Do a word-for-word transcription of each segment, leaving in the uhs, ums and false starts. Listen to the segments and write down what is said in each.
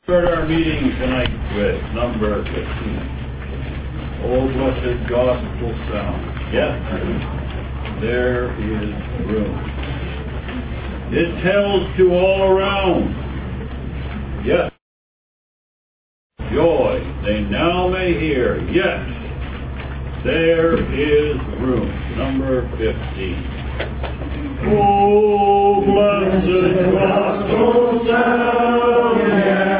Start our meeting tonight with number fifteen. Oh, blessed gospel sound. Yes, there is room. It tells to all around. Yes. Joy they now may hear. Yes, there is room. Number fifteen. Oh, blessed gospel sound. Yes.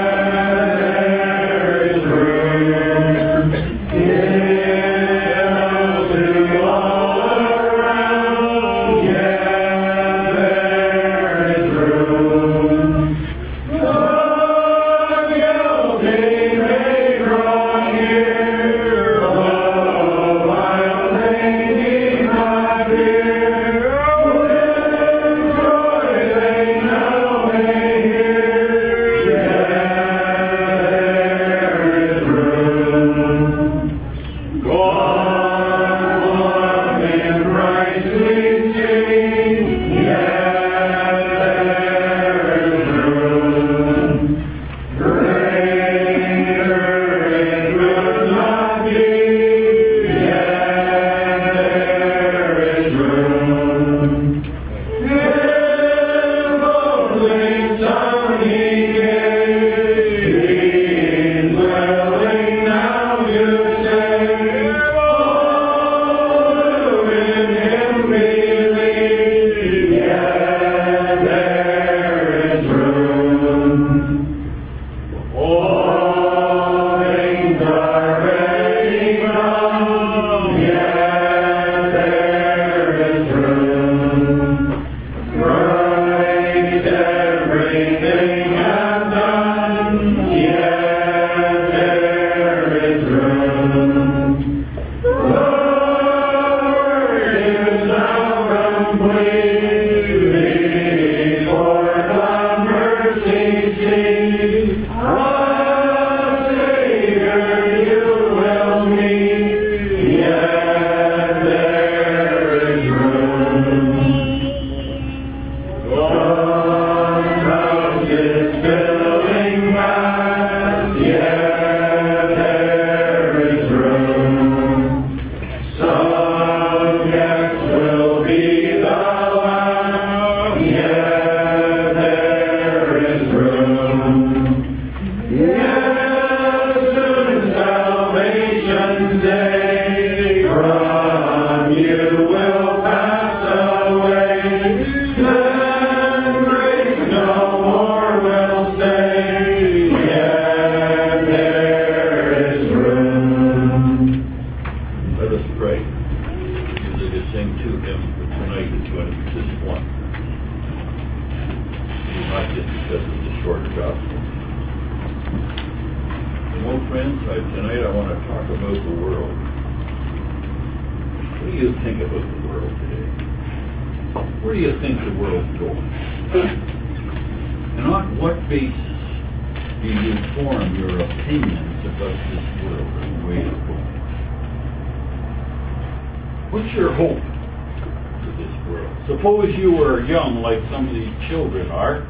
Suppose you were young like some of these children are,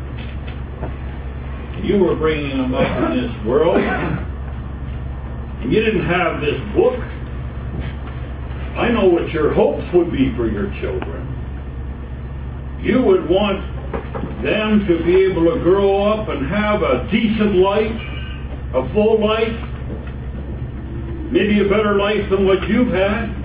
and you were bringing them up in this world, and you didn't have this book. I know what your hopes would be for your children. You would want them to be able to grow up and have a decent life, a full life, maybe a better life than what you've had.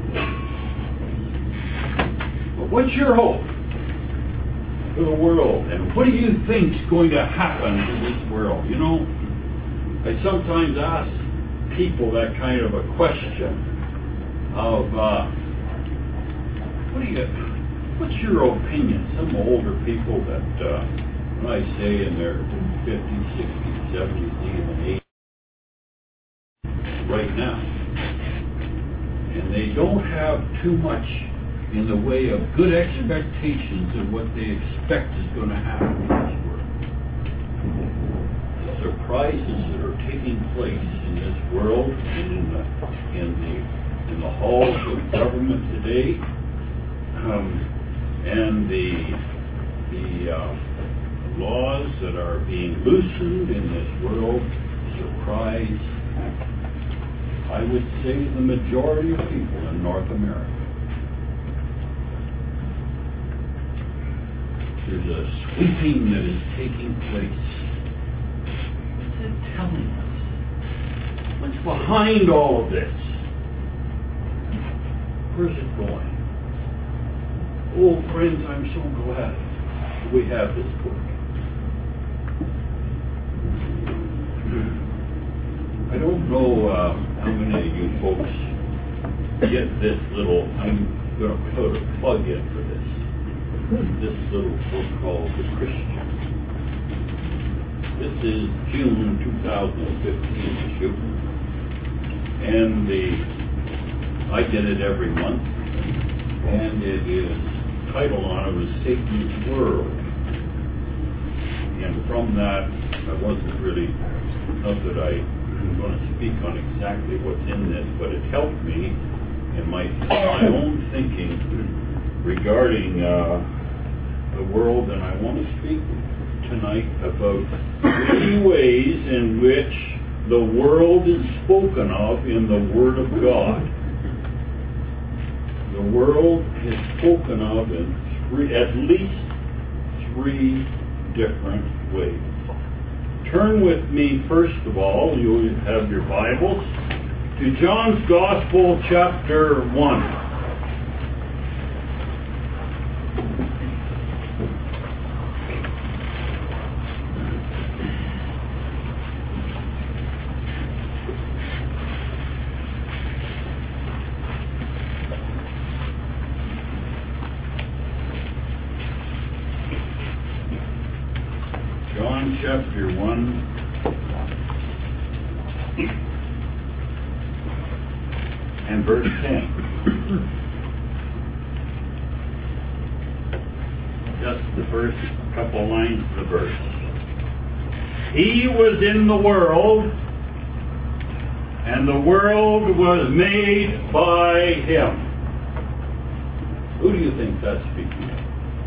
What's your hope for the world? And what do you think's going to happen to this world? You know, I sometimes ask people that kind of a question of, uh, what do you, what's your opinion? Some older people that, uh, when I say in their fifties, sixties, seventies, even eighties, right now, and they don't have too much in the way of good expectations of what they expect is going to happen in this world. The surprises that are taking place in this world and in the in the in the halls of government today, um, and the the uh, laws that are being loosened in this world would say the majority of people in North America. There's a sweeping that is taking place. What's it telling us? What's behind all of this? Where's it going? Oh, friends, I'm so glad we have this book. I don't know uh, how many of you folks get this little, I'm going to put a plug in for this, this little book called The Christian. This is June two thousand fifteen issue, and the I get it every month, and it is, title on it was Satan's World. And from that, I wasn't really, not that I I'm going to speak on exactly what's in this, but it helped me in my, my own thinking regarding uh, the world, and I want to speak tonight about three ways in which the world is spoken of in the Word of God. The world is spoken of in three, at least three different ways. Turn with me, first of all, you have your Bibles, to John's Gospel, chapter one. John chapter one, and verse ten. Just the first couple lines of the verse. He was in the world, and the world was made by him. Who do you think that's speaking of?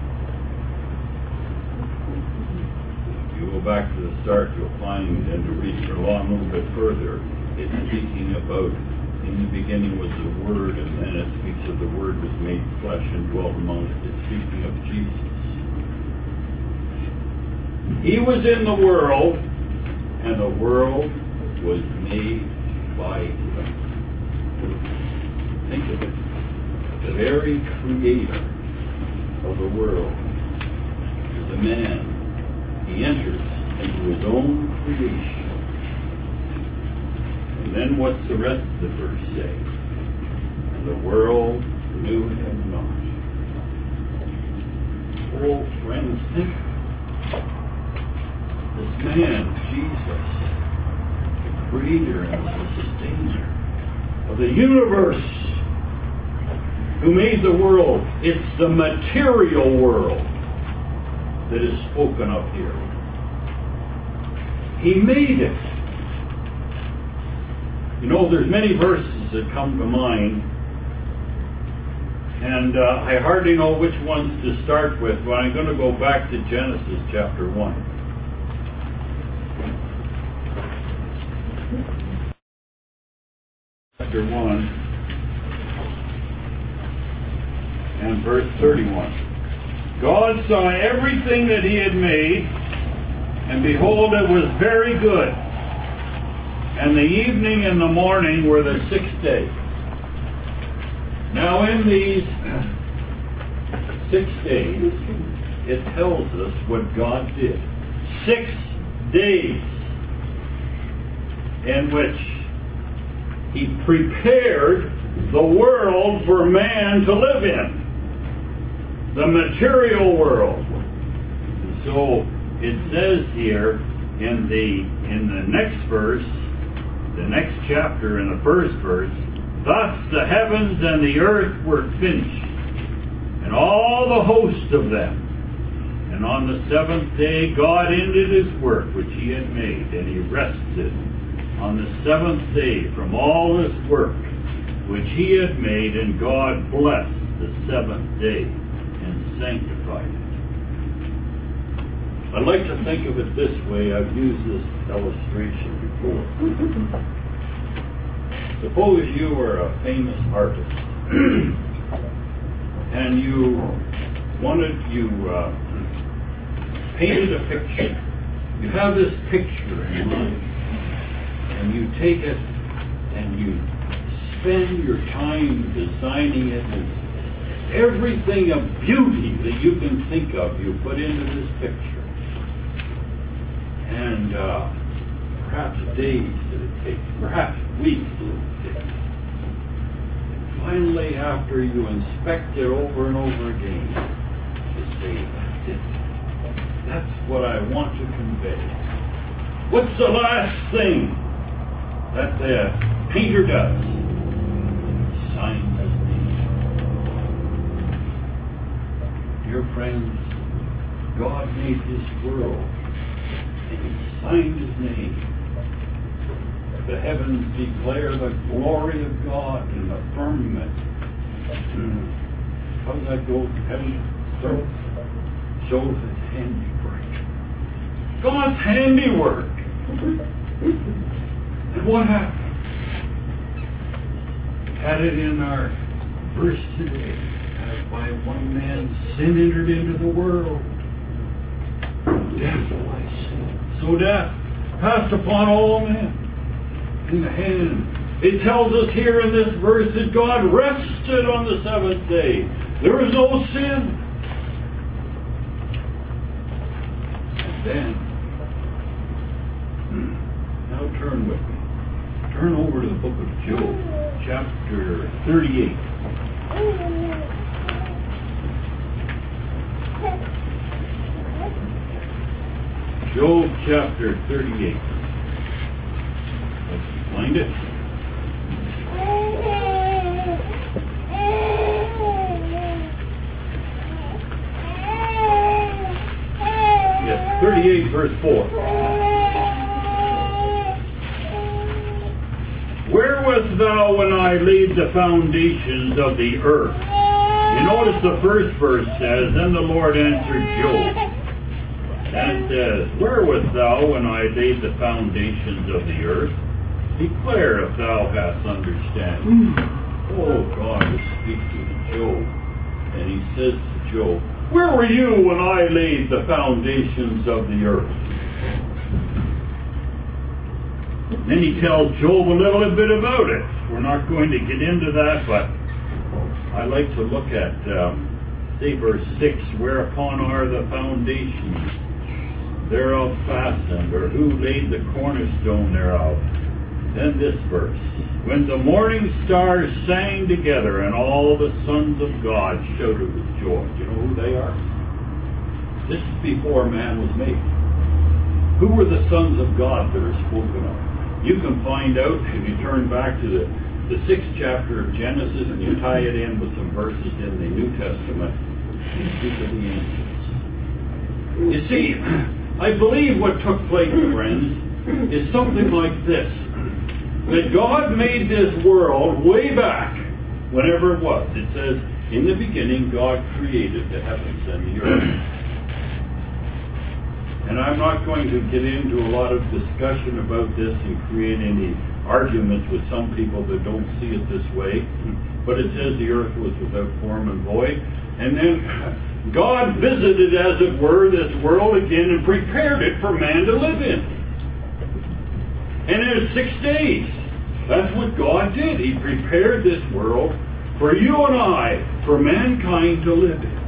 Go back to the start, you'll find, and to read along a little bit further, it's speaking about, in the beginning was the Word, and then it speaks of the Word was made flesh and dwelt among us. It's speaking of Jesus. He was in the world, and the world was made by him. Think of it. The very creator of the world is a man. He enters into his own creation. And then what's the rest of the verse say? And the world knew him not. Oh, friends, think. This man, Jesus, the creator and sustainer of the universe, who made the world. It's the material world that is spoken of here. He made it. You know, there's many verses that come to mind, and uh, I hardly know which ones to start with, but I'm going to go back to Genesis chapter one. Chapter one and verse thirty-one. God saw everything that he had made, and behold, it was very good. And the evening and the morning were the sixth day. Now in these six days, it tells us what God did. Six days in which he prepared the world for man to live in. The material world. So it says here in the in the next verse, the next chapter in the first verse, thus the heavens and the earth were finished, and all the host of them. And on the seventh day God ended his work which he had made, and he rested on the seventh day from all his work which he had made, and God blessed the seventh day and sanctified it. I'd like to think of it this way. I've used this illustration before. Suppose you were a famous artist and you wanted, you uh, painted a picture. You have this picture in mind, and you take it and you spend your time designing it, and everything of beauty that you can think of you put into this picture. And uh, perhaps days that it takes, perhaps weeks that it takes. And finally, after you inspect it over and over again, you say, that's it. That's what I want to convey. What's the last thing that the painter does? Signs his name. Dear friends, God made this world, and He signed His name. The heavens declare the glory of God in the firmament. How does that go? Heaven shows His handiwork. God's handiwork. And what happened? Had it in our verse today. As by one man sin entered into the world, death by sin. So death passed upon all men. In the hand. It tells us here in this verse that God rested on the seventh day. There was no sin. And then, now turn with me. Turn over to the book of Job, chapter thirty-eight. Job chapter thirty-eight. Let's find it. Yes, thirty-eight verse four. Where wast thou when I laid the foundations of the earth? You notice the first verse says, Then the Lord answered Job. And it says, Where wast thou when I laid the foundations of the earth? Declare if thou hast understanding. Oh, God is speaking to Job. And He says to Job, Where were you when I laid the foundations of the earth? And then He tells Job a little bit about it. We're not going to get into that, but I like to look at, um, say, verse six, Whereupon are the foundations thereof fastened, or who laid the cornerstone thereof? Then this verse, When the morning stars sang together, and all the sons of God shouted with joy. Do you know who they are? This is before man was made. Who were the sons of God that are spoken of? You can find out if you turn back to the, the sixth chapter of Genesis and you tie it in with some verses in the New Testament. You speak of the angels. You see, I believe what took place, friends, is something like this. That God made this world way back, whenever it was. It says, in the beginning, God created the heavens and the earth. And I'm not going to get into a lot of discussion about this and create any arguments with some people that don't see it this way. But it says the earth was without form and void. And then God visited, as it were, this world again and prepared it for man to live in. And in six days, that's what God did. He prepared this world for you and I, for mankind to live in.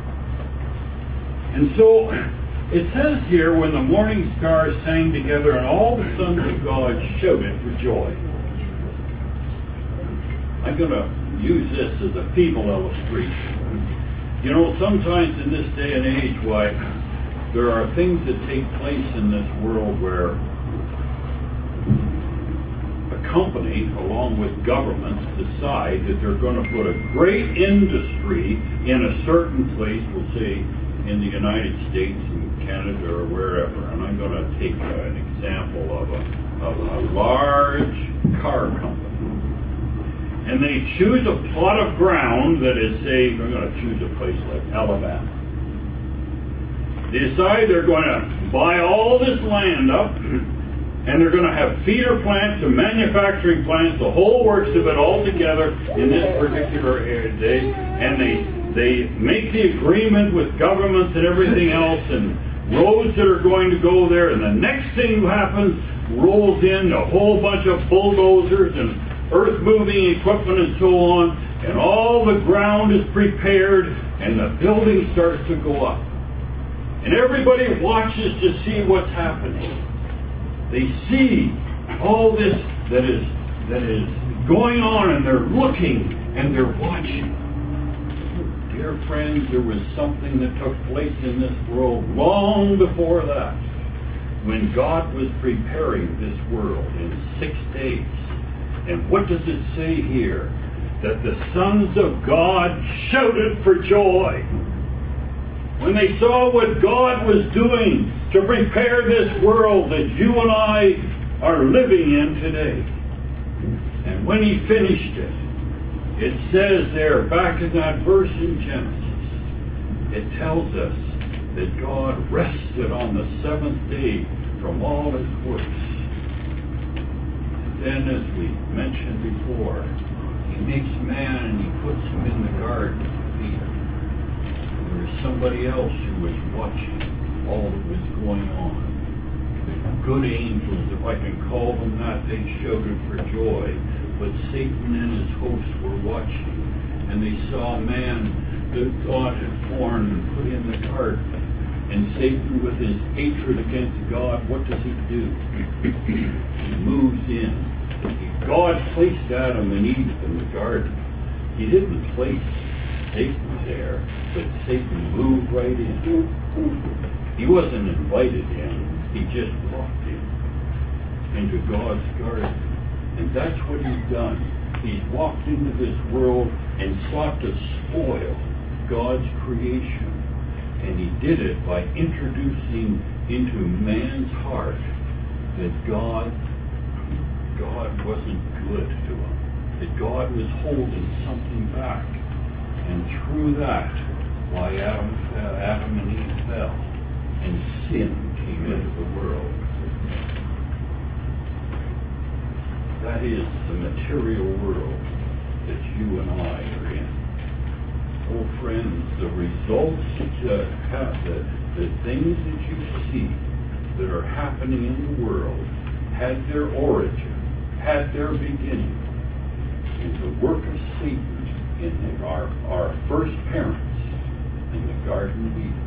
And so, it says here, when the morning stars sang together and all the sons of God shouted for joy. I'm going to use this as a feeble illustration. You know, sometimes in this day and age, why, there are things that take place in this world where a company, along with governments, decide that they're going to put a great industry in a certain place, we'll say in the United States and Canada or wherever. And I'm going to take uh, an example of a, of a large car company. And they choose a plot of ground that is, say, they're going to choose a place like Alabama. They decide they're going to buy all this land up, and And they're going to have feeder plants and manufacturing plants, the whole works of it all together in this particular day. And they they make the agreement with governments and everything else, and roads that are going to go there. And the next thing happens, rolls in a whole bunch of bulldozers and earth-moving equipment and so on. And all the ground is prepared, and the building starts to go up. And everybody watches to see what's happening. They see all this that is that is going on, and they're looking and they're watching. Dear friends, there was something that took place in this world long before that, when God was preparing this world in six days. And what does it say here? That the sons of God shouted for joy when they saw what God was doing to prepare this world that you and I are living in today. And when he finished it, it says there, back in that verse in Genesis, it tells us that God rested on the seventh day from all his works. And then, as we mentioned before, he makes man and he puts him in the garden of Eden. There's somebody else who was watching all that was going on. The good angels, if I can call them that, they shouted for joy. But Satan and his hosts were watching, and they saw a man that God had formed and put in the garden. And Satan, with his hatred against God, what does he do? He moves in. God placed Adam and Eve in the garden. He didn't place Satan there, but Satan moved right in. He wasn't invited in. He just walked in into God's garden. And that's what he's done. He's walked into this world and sought to spoil God's creation. And he did it by introducing into man's heart that God, God wasn't good to him. That God was holding something back. And through that, why Adam, uh, Adam and Eve fell, and sin came into the world. That is the material world that you and I are in. Oh, friends, the results that you have, the, the things that you see that are happening in the world, had their origin, had their beginning in the work of Satan in our, our first parents in the Garden of Eden.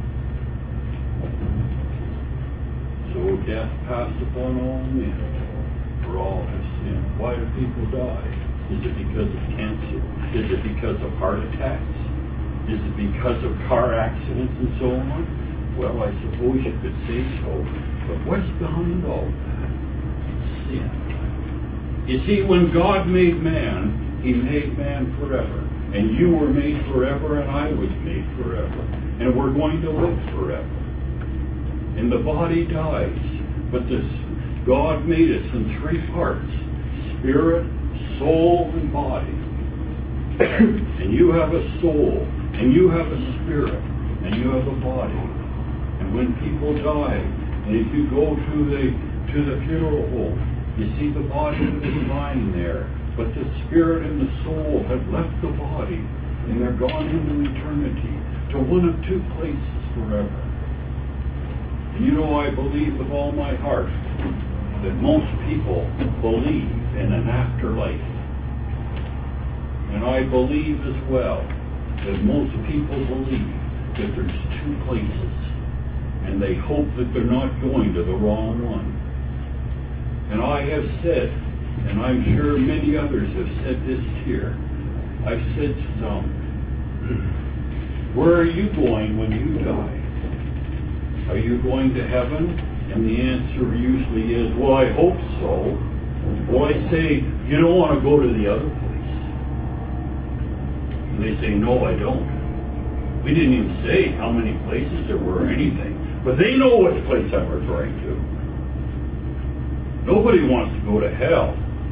So death passed upon all men, for all have sinned. Why do people die? Is it because of cancer? Is it because of heart attacks? Is it because of car accidents and so on? Well, I suppose you could say so. But what's behind all that? Sin. You see, when God made man, he made man forever. And you were made forever, and I was made forever. And we're going to live forever. And the body dies. But this God made us in three parts: spirit, soul, and body. And you have a soul, and you have a spirit, and you have a body. And when people die, and if you go to the to the funeral home, you see the body that is lying there, but the spirit and the soul have left the body, and they're gone into eternity to one of two places forever. And you know, I believe with all my heart that most people believe in an afterlife. And I believe as well that most people believe that there's two places, and they hope that they're not going to the wrong one. And I have said, and I'm sure many others have said this here, I've said to some, where are you going when you die? Are you going to heaven? And the answer usually is, well, I hope so. Well, I say, you don't want to go to the other place. And they say, no, I don't. We didn't even say how many places there were or anything. But they know which place I'm referring to. Nobody wants to go to hell.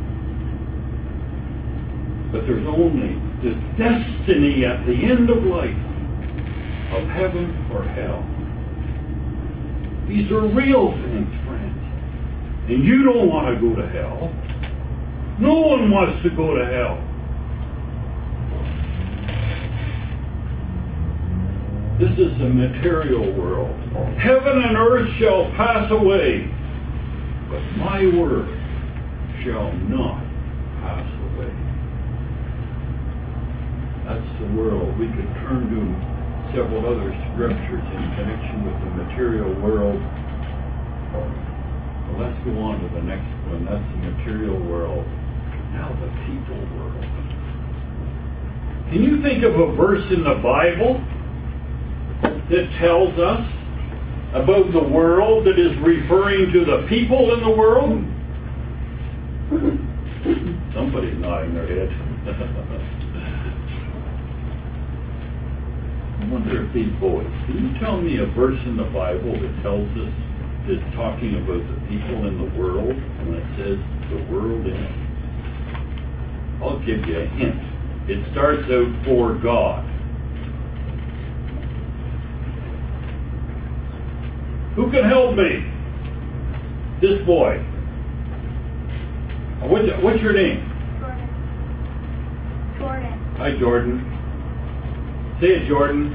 But there's only this destiny at the end of life of heaven or hell. These are real things, friends. And you don't want to go to hell. No one wants to go to hell. This is a material world. Heaven and earth shall pass away, but my word shall not pass away. That's the world. We could turn to several other scriptures in connection with the material world. Well, let's go on to the next one. That's the material world. Now the people world. Can you think of a verse in the Bible that tells us about the world that is referring to the people in the world? Somebody's nodding their head. I wonder if these boys, can you tell me a verse in the Bible that tells us, that's talking about the people in the world, when it says the world in it? I'll give you a hint. It starts out for God. Who can help me? This boy. What's, what's your name? Jordan. Jordan. Hi, Jordan. Say it, Jordan.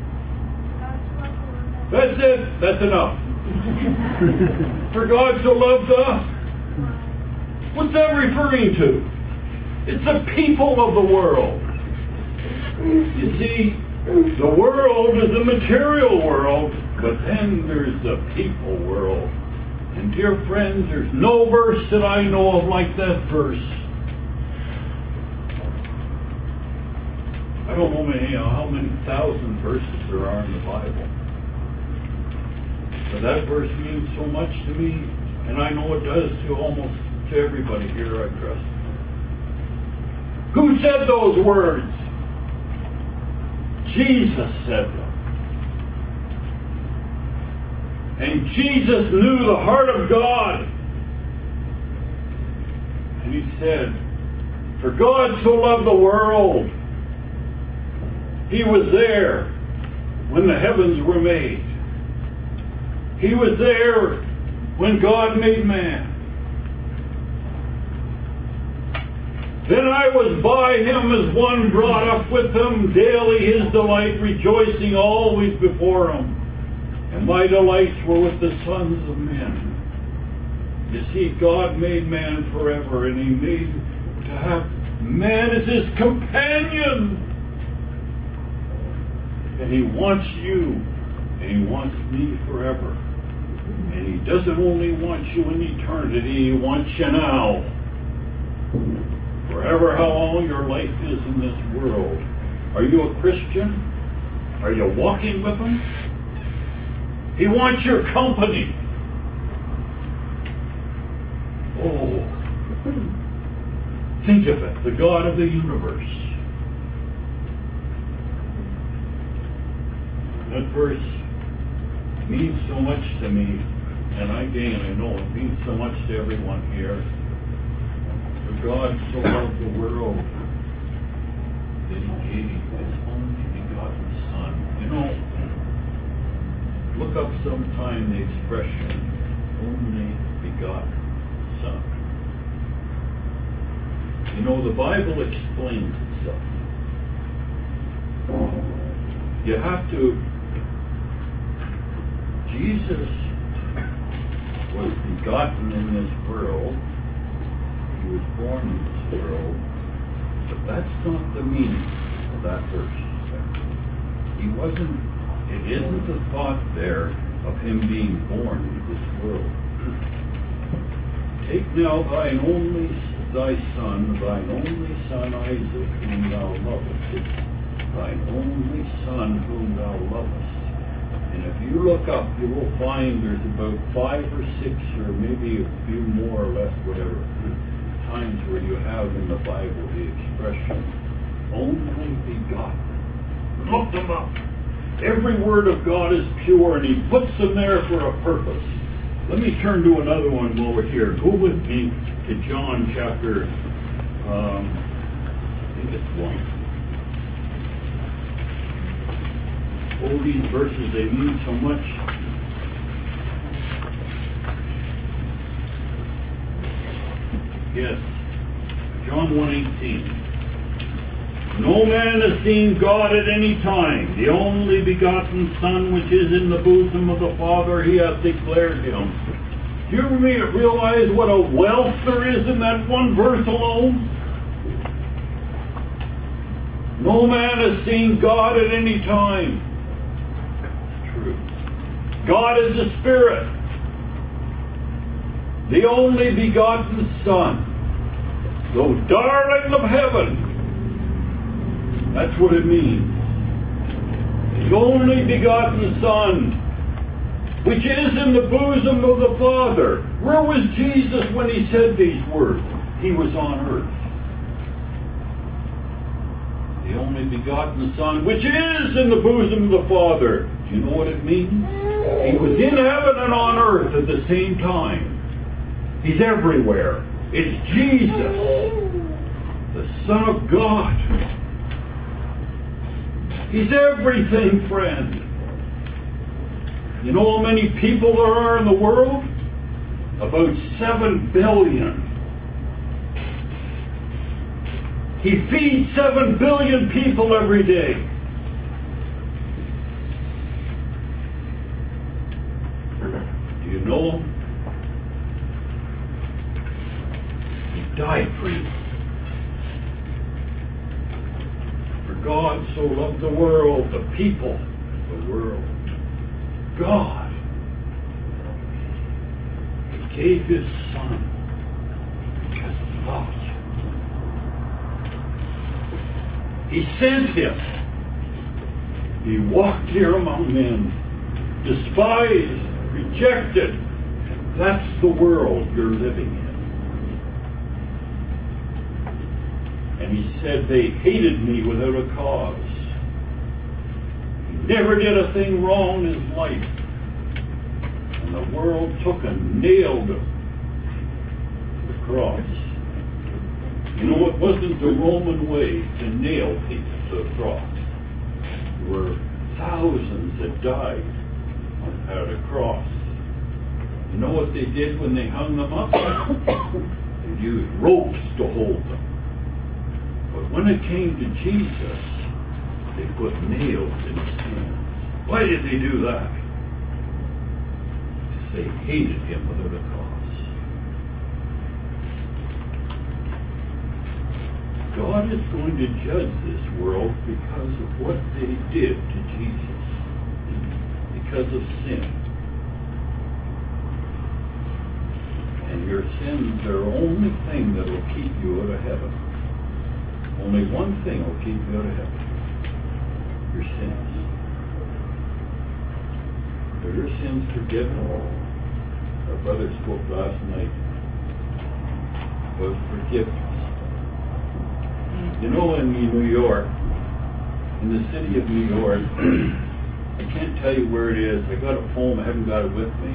That's it. That's enough. For God so loved the... What's that referring to? It's the people of the world. You see, the world is the material world, but then there's the people world. And dear friends, there's no verse that I know of like that verse. I don't know many, how many thousand verses there are in the Bible. But that verse means so much to me, and I know it does to almost to everybody here, I trust. Who said those words? Jesus said them. And Jesus knew the heart of God. And he said, for God so loved the world. He was there when the heavens were made. He was there when God made man. Then I was by him as one brought up with him, daily his delight, rejoicing always before him. And my delights were with the sons of men. You see, God made man forever, and he made to have man as his companion. And he wants you, and he wants me forever. And he doesn't only want you in eternity, he wants you now. Forever how long your life is in this world. Are you a Christian? Are you walking with him? He wants your company. Oh, think of it, the God of the universe. That verse means so much to me, and again, I know it means so much to everyone here. For God so loved the world that he gave his only begotten Son. You know, look up sometime the expression, only begotten Son. You know, the Bible explains itself. You have to... Jesus was begotten in this world. He was born in this world. But that's not the meaning of that verse. He wasn't... It isn't the thought there of him being born into this world. Take now thine only thy son, thine only son Isaac, whom thou lovest. It's thine only son whom thou lovest. And if you look up, you will find there's about five or six, or maybe a few more or less, whatever, times where you have in the Bible the expression, only begotten. Look them up. Every word of God is pure, and he puts them there for a purpose. Let me turn to another one while we're here. Go with me to John chapter, um, I think it's one. All these verses, they mean so much. Yes. John one eighteen. No man has seen God at any time. The only begotten Son, which is in the bosom of the Father, he hath declared him. Do you realize what a wealth there is in that one verse alone? No man has seen God at any time. It's true. God is a spirit. The only begotten Son, the darling of heaven. That's what it means. The only begotten Son, which is in the bosom of the Father. Where was Jesus when he said these words? He was on earth. The only begotten Son, which is in the bosom of the Father. Do you know what it means? He was in heaven and on earth at the same time. He's everywhere. It's Jesus, the Son of God. He's everything, friend. You know how many people there are in the world? About seven billion. He feeds seven billion people every day. Do you know him? He died for you. For God so loved the world, the people, the world. God. He gave his Son because he loved you. He sent him. He walked here among men, despised, rejected. That's the world you're living in. And he said they hated me without a cause. He never did a thing wrong in his life. And the world took and nailed him to the cross. You know, it wasn't the Roman way to nail people to the cross. There were thousands that died at a cross. You know what they did when they hung them up? They used ropes to hold them. But when it came to Jesus, they put nails in his hands. Why did they do that? Because they hated him without a cause. God is going to judge this world because of what they did to Jesus. Because of sin. And your sins are the only thing that will keep you out of heaven. Only one thing will keep you out of heaven. Your sins. Are your sins forgiven? Our brother spoke last night about forgiveness. You know, in New York, in the city of New York, I can't tell you where it is. I got a poem, I haven't got it with me.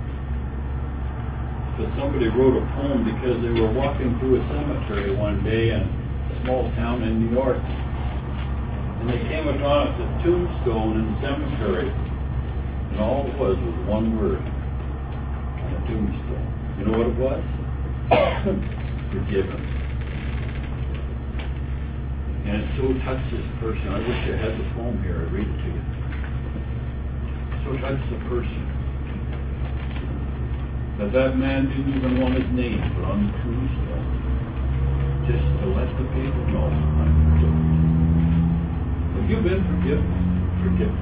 But somebody wrote a poem because they were walking through a cemetery one day in a small town in New York. And they came across a tombstone in the cemetery. And all it was was one word on the tombstone. You know what it was? Forgiven. And it so touched this person. I wish I had the poem here. I'd read it to you. So touched the person that that man didn't even want his name put on the tombstone, just to let the people know I'm forgiven. Have you been forgiven? Forgiven.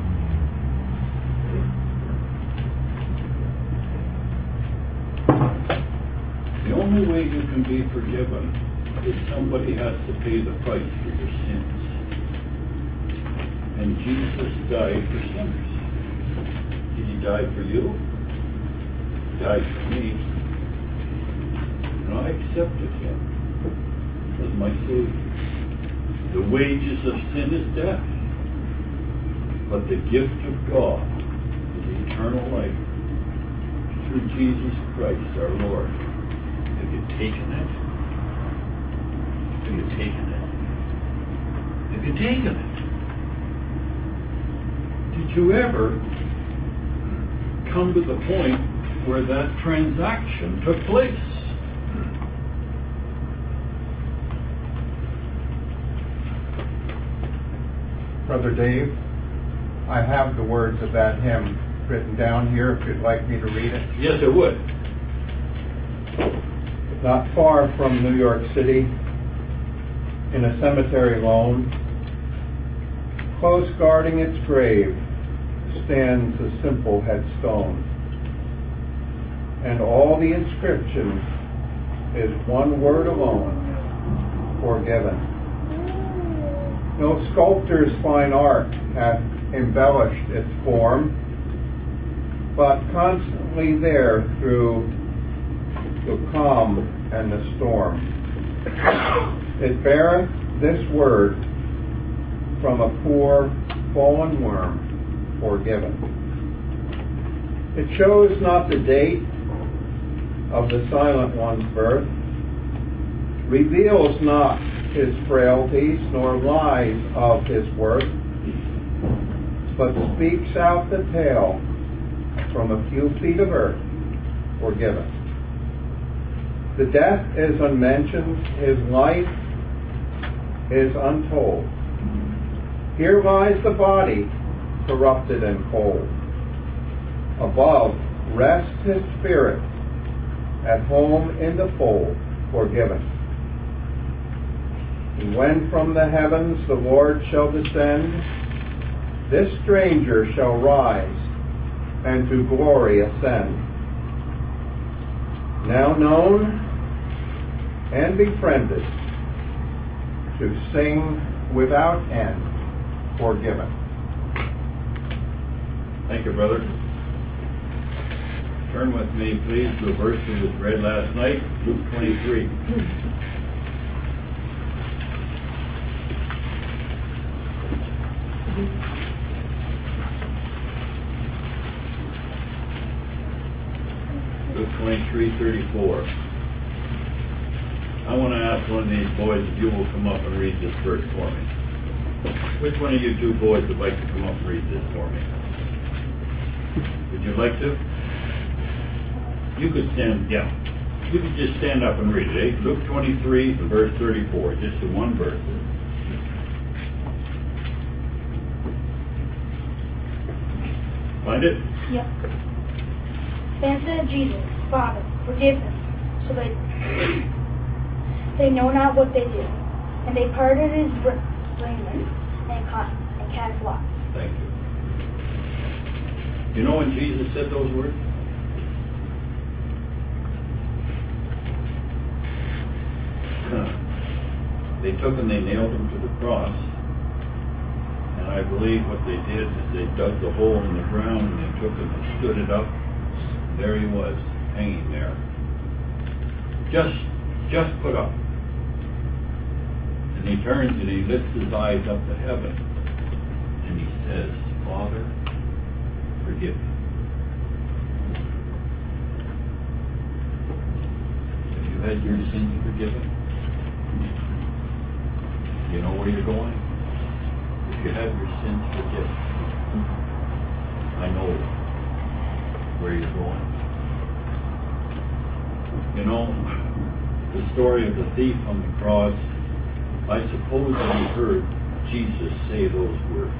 The only way you can be forgiven is somebody has to pay the price for your sins. And Jesus died for sinners. Did he die for you? He died for me. And I accepted him as my Savior. The wages of sin is death. But the gift of God is eternal life through Jesus Christ our Lord. Have you taken it? Have you taken it? Have you taken it? Did you ever come to the point where that transaction took place? Brother Dave, I have the words of that hymn written down here if you'd like me to read it. Yes, it would. Not far from New York City, in a cemetery lone, close guarding its grave, stands a simple headstone. And all the inscription is one word alone, forgiven. No sculptor's fine art hath embellished its form, but constantly there through the calm and the storm. It beareth this word from a poor fallen worm, forgiven. It shows not the date of the silent one's birth, reveals not his frailties nor lies of his worth, but speaks out the tale from a few feet of earth, forgiven. The death is unmentioned, his life is untold. Here lies the body, corrupted and cold. Above rests his spirit, at home in the fold, forgiven. And when from the heavens the Lord shall descend, this stranger shall rise and to glory ascend. Now known and befriended, to sing without end, forgiven. Thank you, brother. Turn with me, please, to the verse that was read last night, Luke twenty-three. Luke twenty-three, thirty-four. I want to ask one of these boys if you will come up and read this verse for me. Which one of you two boys would like to come up and read this for me? Would you like to? You could stand, yeah. You could just stand up and read it, eh? Luke twenty-three, verse thirty-four, just the one verse. Find it? Yep. Then said Jesus, Father, forgive them, so they they know not what they do. And they parted his raiment and, ca- and cast lots. Thank you. You know when Jesus said those words? They took and they nailed him to the cross. And I believe what they did is they dug the hole in the ground and they took him and stood it up. There he was, hanging there. Just, just put up. And he turns and he lifts his eyes up to heaven. And he says, Father, forgive me. Have you had your sins forgiven? You know where you're going? If you have your sins forgiven, I know where you're going. You know, the story of the thief on the cross, I suppose that he heard Jesus say those words.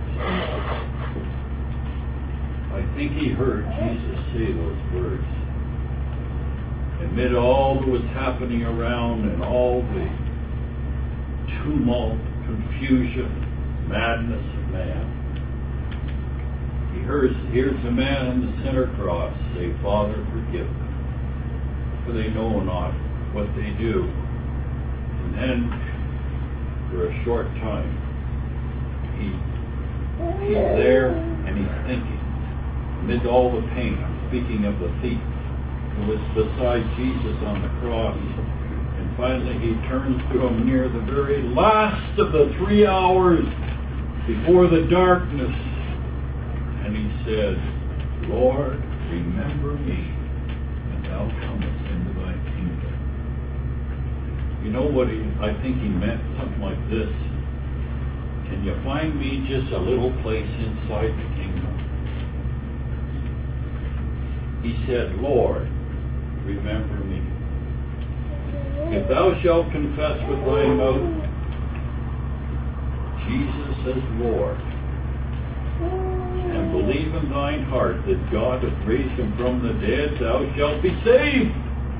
I think he heard Jesus say those words. Amid all that was happening around and all the tumult, confusion, madness of man, he hears, hears the man on the center cross say, Father, forgive them, for they know not what they do. And then, for a short time, he, he's there and he's thinking, amid all the pain, I'm speaking of the thief who was beside Jesus on the cross. And finally he turns to him near the very last of the three hours before the darkness. And he said, Lord, remember me when thou comest into thy kingdom. You know what he, I think he meant? Something like this. Can you find me just a little place inside the kingdom? He said, Lord, remember me. If thou shalt confess with thy mouth Jesus as Lord, and believe in thine heart that God hath raised him from the dead, thou shalt be saved.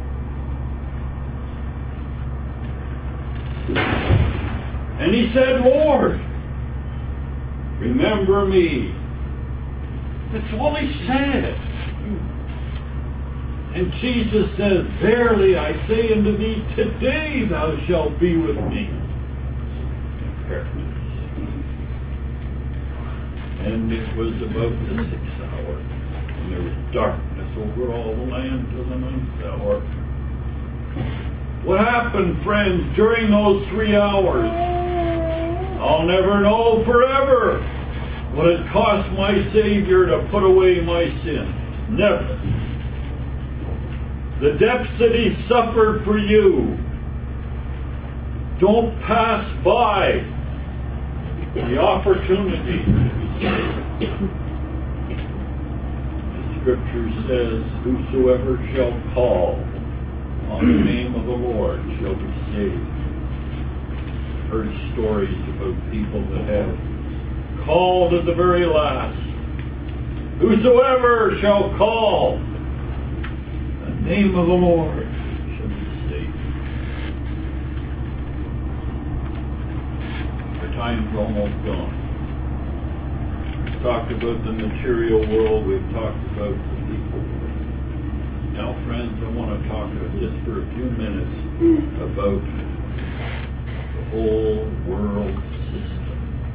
And he said, Lord, remember me. That's all he said. And Jesus says, verily I say unto thee, today thou shalt be with me in paradise. And it was about the sixth hour, and there was darkness over all the land till the ninth hour. What happened, friends, during those three hours? I'll never know forever what it cost my Savior to put away my sins. Never. The depths that he suffered for you. Don't pass by the opportunity. The Scripture says, whosoever shall call on the name of the Lord shall be saved. I've heard stories about people that have called at the very last. Whosoever shall call the name of the Lord shall be saved. Our time's almost gone. We've talked about the material world. We've talked about the people. Now, friends, I want to talk just for a few minutes about the whole world system.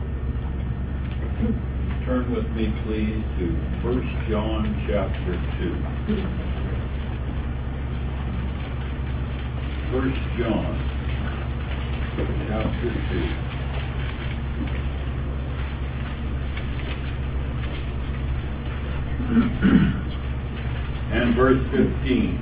Turn with me, please, to First John chapter two. First John chapter two. And verse fifteen.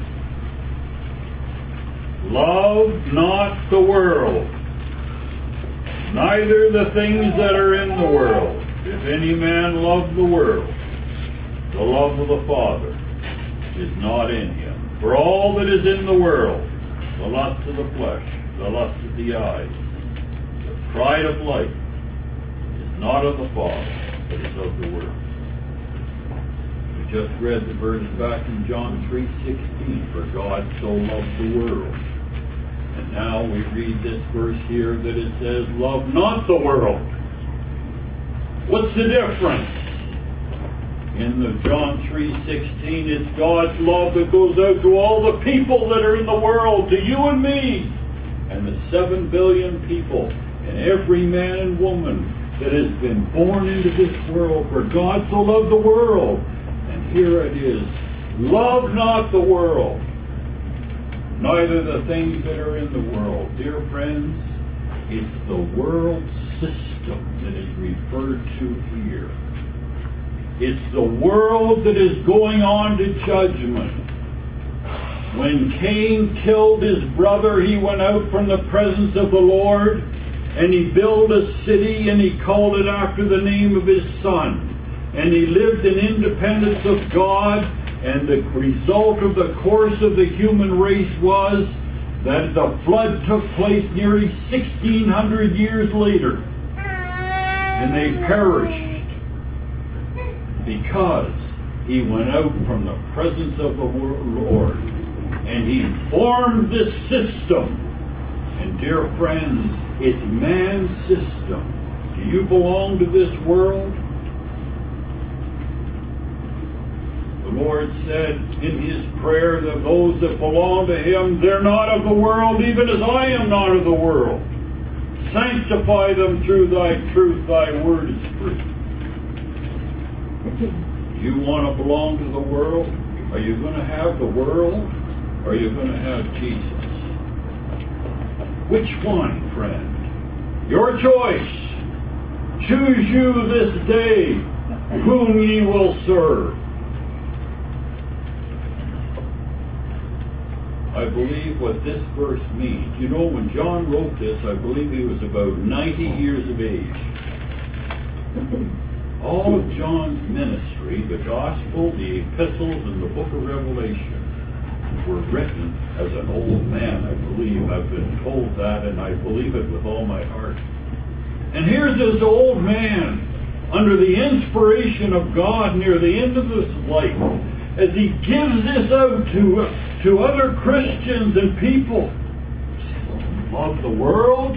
Love not the world, neither the things that are in the world. If any man love the world, the love of the Father is not in him. For all that is in the world, the lust of the flesh, the lust of the eyes, the pride of life, is not of the Father, but is of the world. We just read the verse back in John three sixteen, for God so loved the world. And now we read this verse here that it says, love not the world. What's the difference? In the John three sixteen, it's God's love that goes out to all the people that are in the world, to you and me, and the seven billion people, and every man and woman that has been born into this world, for God so loved the world. And here it is, love not the world, neither the things that are in the world. Dear friends, it's the world system that is referred to here. It's the world that is going on to judgment. When Cain killed his brother, he went out from the presence of the Lord, and he built a city, and he called it after the name of his son. And he lived in independence of God, and the result of the course of the human race was that the flood took place nearly sixteen hundred years later. And they perished because he went out from the presence of the Lord. And he formed this system. And dear friends, it's man's system. Do you belong to this world? The Lord said in his prayer that those that belong to him, they're not of the world, even as I am not of the world. Sanctify them through thy truth, thy word is truth. You want to belong to the world? Are you going to have the world? Or are you going to have Jesus? Which one, friend? Your choice. Choose you this day whom ye will serve. I believe what this verse means. You know, when John wrote this, I believe he was about ninety years of age. All of John's ministry, the Gospel, the epistles, and the book of Revelation were written as an old man, I believe. I've been told that, and I believe it with all my heart. And here's this old man, under the inspiration of God near the end of his life, as he gives this out to, to other Christians and people. Love the world.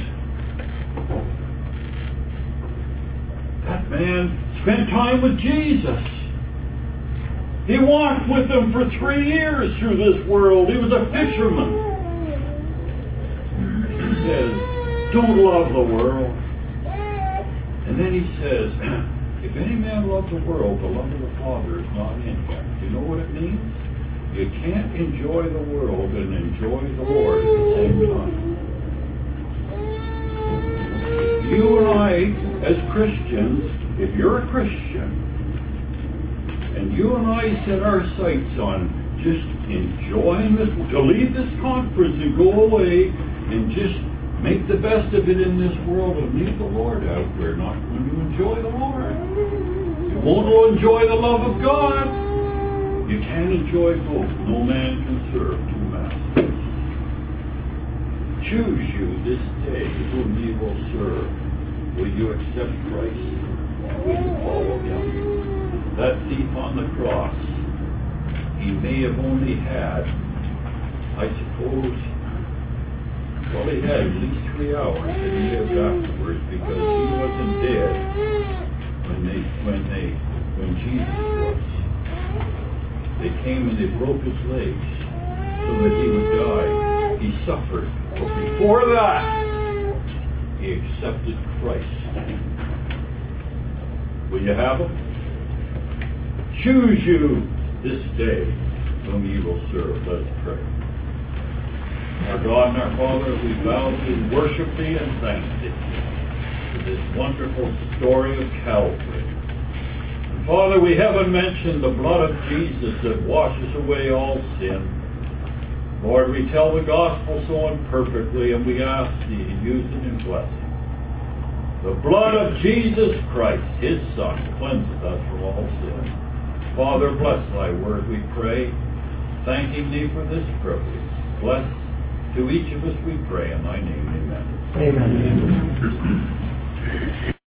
That man spent time with Jesus. He walked with him for three years through this world. He was a fisherman. He says, don't love the world. And then he says, if any man love the world, the love of the Father is not in him. Do you know what it means? You can't enjoy the world and enjoy the Lord at the same time. You and I, as Christians, if you're a Christian, and you and I set our sights on just enjoying this, to leave this conference and go away and just make the best of it in this world and leave the Lord out, we're not going to enjoy the Lord. You won't enjoy the love of God. You can't enjoy both. No man can serve two masters. Choose you this day whom ye will serve. Will you accept Christ? Will you follow him? That thief on the cross, he may have only had, I suppose, well, he had at least three hours that he lived afterwards, because he wasn't dead when they, when they, when Jesus was. They came and they broke his legs so that he would die. He suffered. But before that, he accepted Christ. Will you have him? Choose you this day whom ye will serve. Let's pray. Our God and our Father, we bow to worship thee and thank thee for this wonderful story of Calvary. And Father, we haven't mentioned the blood of Jesus that washes away all sin. Lord, we tell the gospel so imperfectly, and we ask thee to use it in blessing. The blood of Jesus Christ, his Son, cleanseth us from all sin. Father, bless thy word, we pray, thanking thee for this privilege. Bless to each of us, we pray, in thy name, amen. Amen.